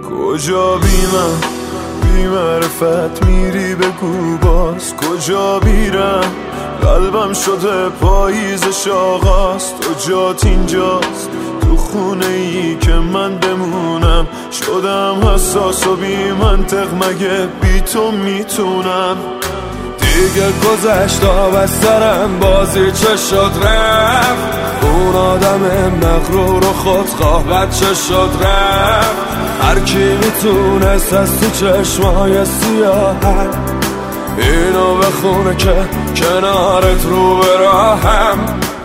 کجا بی معرفت میری بگو باز کجا بیرم، قلبم شده پاییزش آغاز، تو جات اینجاست تو خونه ای که من بمونم، شدم حساس و بی منطق مگه بی تو میتونم، دیگه گذشت آب از سرم بازی چه شد رفت، اون آدم مغرور و خودخواه بچه شد رفت، هر کی میتونست از تو چشمای سیاهم اینو بخونه که کنارت رو به راهم.